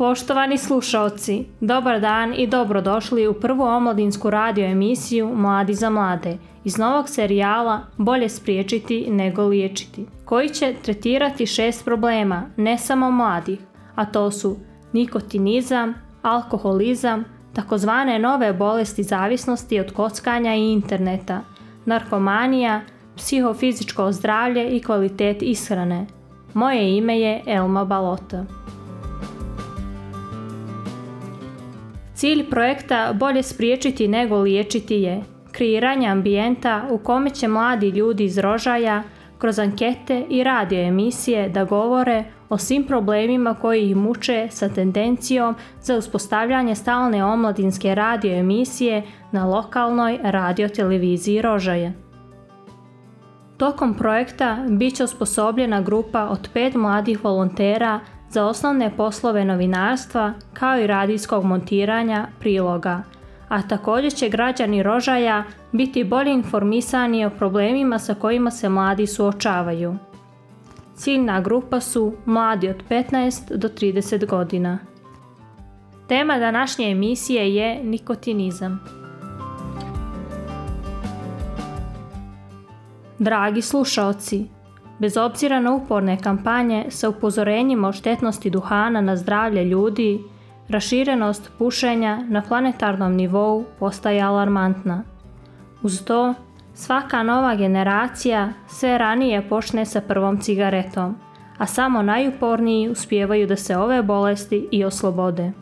Poštovani slušaoci, dobar dan i dobrodošli u prvu omladinsku radio emisiju Mladi za mlade iz novog serijala Bolje spriječiti nego liječiti, koji će tretirati 6 problema ne samo mladih, a to su nikotinizam, alkoholizam, takozvane nove bolesti zavisnosti od kockanja i interneta, narkomanija, psihofizičko zdravlje i kvalitet ishrane. Moje ime je Elma Balota. Cilj projekta Bolje spriječiti nego liječiti je kreiranje ambijenta u kome će mladi ljudi iz Rožaja kroz ankete i radio emisije da govore o svim problemima koji ih muče sa tendencijom za uspostavljanje stalne omladinske radio emisije na lokalnoj radioteleviziji Rožaje. Tokom projekta bit će osposobljena grupa od 5 mladih volontera za osnovne poslove novinarstva kao i radijskog montiranja priloga, a također će građani Rožaja biti bolje informisani o problemima sa kojima se mladi suočavaju. Ciljna grupa su mladi od 15 do 30 godina. Tema današnje emisije je nikotinizam. Dragi slušaoci, bez obzira na uporne kampanje sa upozorenjima o štetnosti duhana na zdravlje ljudi, raširenost pušenja na planetarnom nivou postaje alarmantna. Uz to, svaka nova generacija sve ranije počne sa prvom cigaretom, a samo najuporniji uspijevaju da se ove bolesti i oslobode.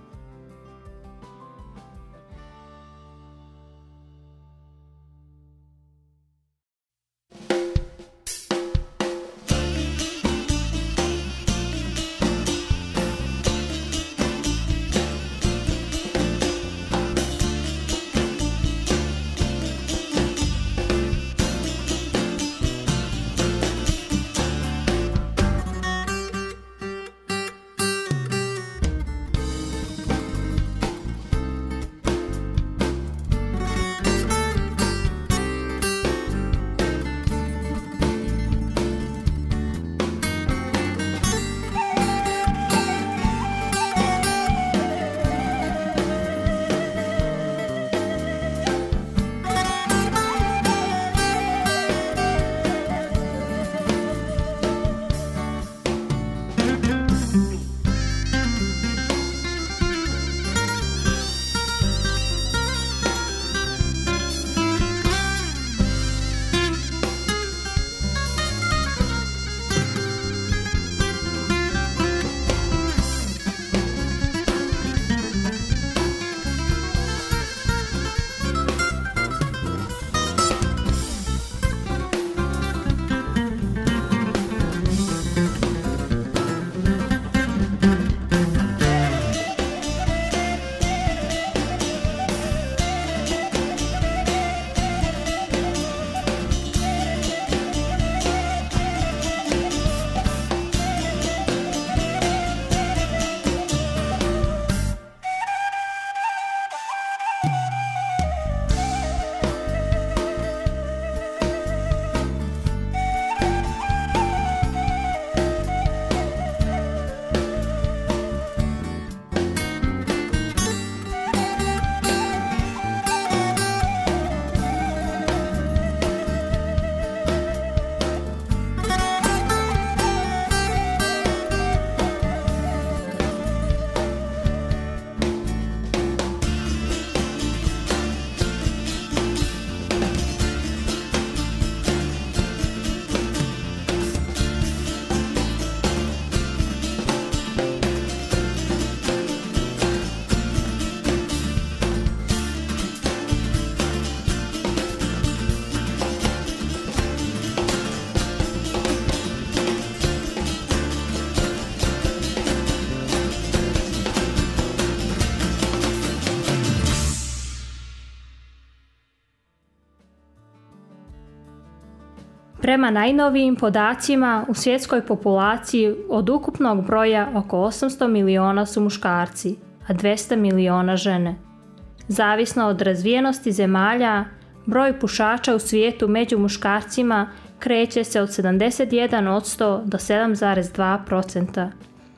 Prema najnovijim podacima, u svjetskoj populaciji od ukupnog broja oko 800 miliona su muškarci, a 200 miliona žene. Zavisno od razvijenosti zemalja, broj pušača u svijetu među muškarcima kreće se od 71% do 7,2%.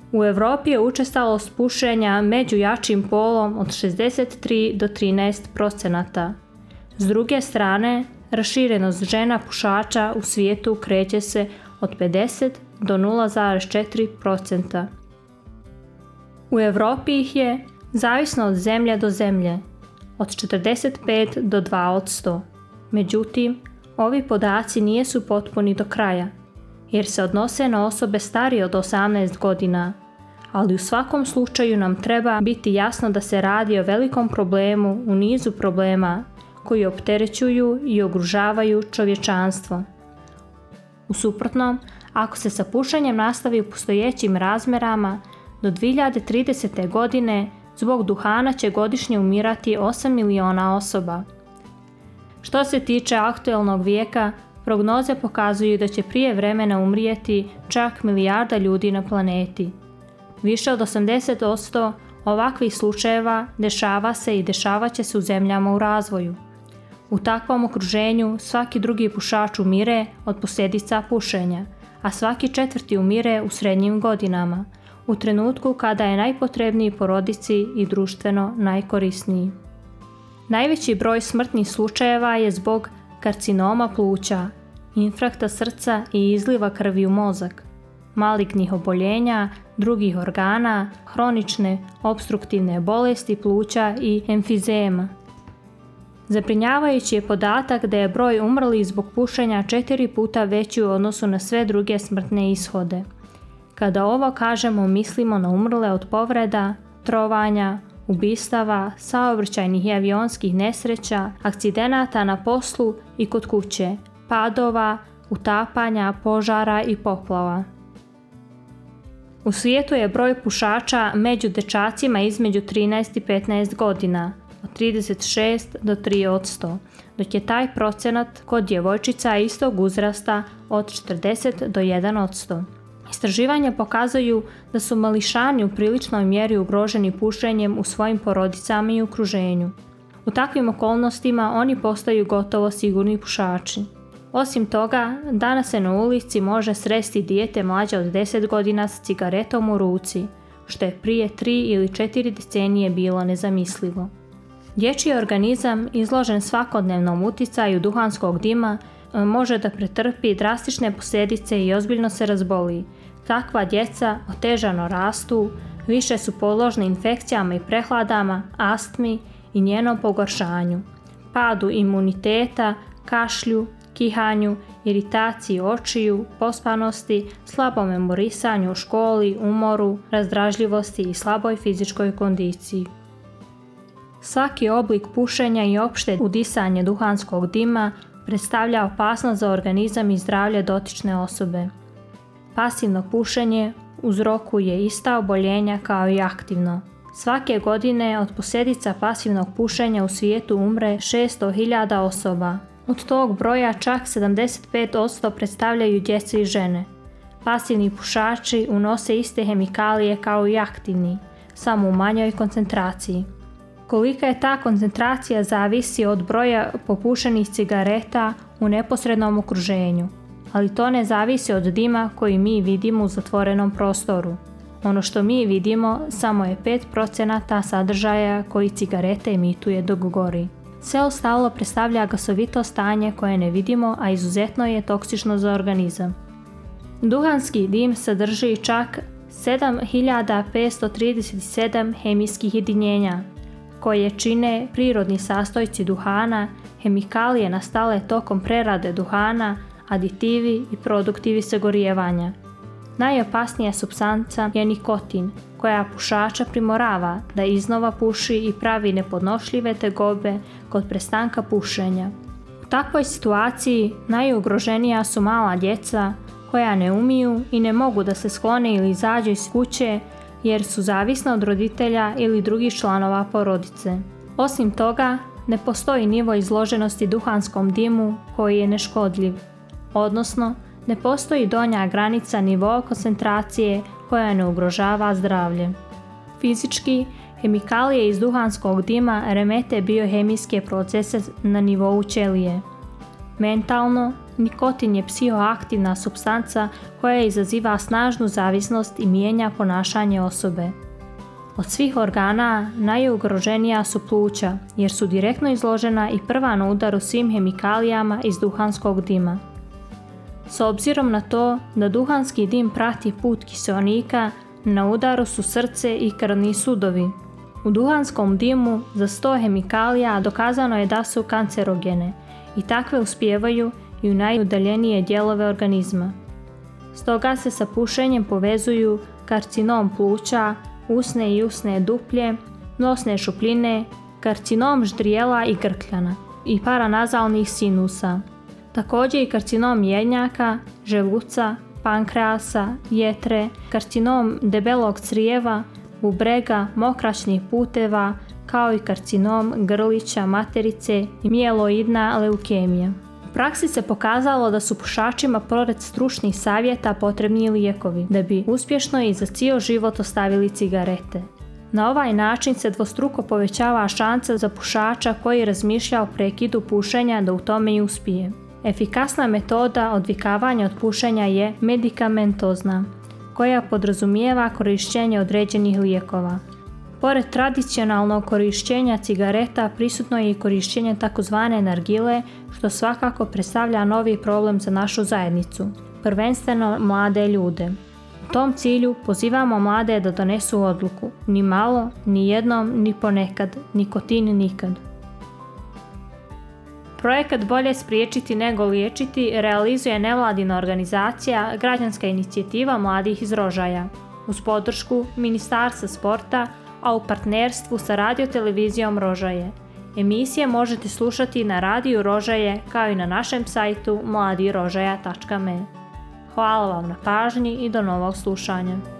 U Europi je učestalost pušenja među jačim polom od 63 do 13%. S druge strane, raširenost žena pušača u svijetu kreće se od 50 do 0,4%. U Europi ih je, zavisno od zemlje do zemlje, od 45 do 2%. Međutim, ovi podaci nisu potpuni do kraja, jer se odnose na osobe starije od 18 godina, ali u svakom slučaju nam treba biti jasno da se radi o velikom problemu u nizu problema koji opterećuju i ugrožavaju čovječanstvo. U suprotnom, ako se sa pušenjem nastavi u postojećim razmjerama, do 2030. godine zbog duhana će godišnje umirati 8 miliona osoba. Što se tiče aktualnog vijeka, prognoze pokazuju da će prije vremena umrijeti čak milijarda ljudi na planeti. Više od 80% ovakvih slučajeva dešava se i dešavat će se u zemljama u razvoju. U takvom okruženju svaki drugi pušač umire od posljedica pušenja, a svaki četvrti umire u srednjim godinama, u trenutku kada je najpotrebniji porodici i društveno najkorisniji. Najveći broj smrtnih slučajeva je zbog karcinoma pluća, infarkta srca i izliva krvi u mozak, malignih oboljenja, drugih organa, hronične opstruktivne bolesti pluća i emfizema. Zabrinjavajući je podatak da je broj umrlih zbog pušenja 4 puta veći u odnosu na sve druge smrtne ishode. Kada ovo kažemo, mislimo na umrle od povreda, trovanja, ubistava, saobraćajnih i avionskih nesreća, akcidenata na poslu i kod kuće, padova, utapanja, požara i poplava. U svijetu je broj pušača među dečacima između 13 i 15 godina, od 36 do 3%, dok je taj procenat kod djevojčica istog uzrasta od 40 do 1%. Istraživanja pokazuju da su mališani u priličnoj mjeri ugroženi pušenjem u svojim porodicama i okruženju. U takvim okolnostima oni postaju gotovo sigurni pušači. Osim toga, danas se na ulici može sresti dijete mlađe od 10 godina s cigaretom u ruci, što je prije 3 ili 4 decenije bilo nezamislivo. Dječji organizam izložen svakodnevnom utjecaju duhanskog dima može da pretrpi drastične posljedice i ozbiljno se razboli. Takva djeca otežano rastu, više su podložni infekcijama i prehladama, astmi i njenom pogoršanju, padu imuniteta, kašlju, kihanju, iritaciji očiju, pospanosti, slabom memorisanju u školi, umoru, razdražljivosti i slaboj fizičkoj kondiciji. Svaki oblik pušenja i opšte udisanje duhanskog dima predstavlja opasnost za organizam i zdravlje dotične osobe. Pasivno pušenje uzrokuje ista oboljenja kao i aktivno. Svake godine od posljedica pasivnog pušenja u svijetu umre 600.000 osoba. Od tog broja čak 75% predstavljaju djecu i žene. Pasivni pušači unose iste hemikalije kao i aktivni, samo u manjoj koncentraciji. Kolika je ta koncentracija zavisi od broja popušenih cigareta u neposrednom okruženju, ali to ne zavisi od dima koji mi vidimo u zatvorenom prostoru. Ono što mi vidimo samo je 5% sadržaja koji cigarete emituje dok gori. Sve ostalo predstavlja gasovito stanje koje ne vidimo, a izuzetno je toksično za organizam. Duhanski dim sadrži čak 7537 hemijskih jedinjenja, koje čine prirodni sastojci duhana, hemikalije nastale tokom prerade duhana, aditivi i produktivi sagorijevanja. Najopasnija supstanca je nikotin, koja pušača primorava da iznova puši i pravi nepodnošljive tegobe kod prestanka pušenja. U takvoj situaciji najugroženija su mala djeca koja ne umiju i ne mogu da se sklone ili izađu iz kuće jer su zavisna od roditelja ili drugih članova porodice. Osim toga, ne postoji nivo izloženosti duhanskom dimu koji je neškodljiv, odnosno ne postoji donja granica nivoa koncentracije koja ne ugrožava zdravlje. Fizički, hemikalije iz duhanskog dima remete biohemijske procese na nivou ćelije. Mentalno, nikotin je psihoaktivna supstanca koja izaziva snažnu zavisnost i mijenja ponašanje osobe. Od svih organa najugroženija su pluća jer su direktno izložena i prva na udaru svim hemikalijama iz duhanskog dima. S obzirom na to da duhanski dim prati put kiseonika, na udaru su srce i krvni sudovi. U duhanskom dimu za 100 hemikalija dokazano je da su kancerogene i takve uspijevaju i u najudaljenije dijelove organizma. Stoga se sa pušenjem povezuju karcinom pluća, usne i usne duplje, nosne šupljine, karcinom ždrijela i grkljana i paranazalnih sinusa. Također i karcinom jednjaka, želuca, pankreasa, jetre, karcinom debelog crijeva, bubrega, mokraćnih puteva, kao i karcinom grlića materice i mijeloidna leukemija. U praksi se pokazalo da su pušačima pored stručnih savjeta potrebni lijekovi da bi uspješno i za cijeli život ostavili cigarete. Na ovaj način se dvostruko povećava šansa za pušača koji razmišlja o prekidu pušenja da u tome i uspije. Efikasna metoda odvikavanja od pušenja je medikamentozna, koja podrazumijeva korištenje određenih lijekova. Pored tradicionalnog korištenja cigareta prisutno je i korištenje tzv. Nargile, što svakako predstavlja novi problem za našu zajednicu, prvenstveno mlade ljude. U tom cilju pozivamo mlade da donesu odluku, ni malo, ni jednom, ni ponekad, nikotin nikad. Projekat Bolje spriječiti nego liječiti realizuje nevladina organizacija Građanska inicijativa mladih iz Rožaja uz podršku Ministarstva sporta, a u partnerstvu sa radiotelevizijom Rožaje. Emisije možete slušati na radiju Rožaje kao i na našem sajtu mladirožaja.me. Hvala vam na pažnji i do novog slušanja.